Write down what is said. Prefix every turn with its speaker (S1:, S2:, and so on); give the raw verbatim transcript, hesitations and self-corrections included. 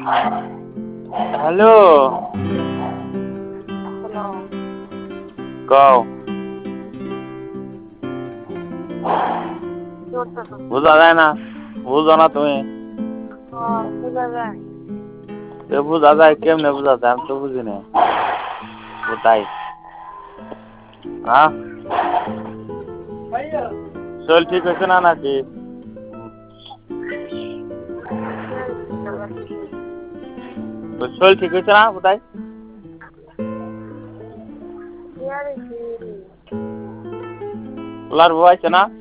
S1: Hello
S2: hello.
S1: কও
S2: কি করতেছো?
S1: বুঝা যায় না বুঝো না তুমি
S2: হ্যাঁ, বোঝা যায়।
S1: এ বুঝা যায় কেমনে বুঝা যায় আমি তো বুঝি না কোথায় হ্যাঁ শরীর ঠিক হয়েছে না নাকি তোর শরীর ঠিক হয়েছে না কোথায় কুলার বউ আছে না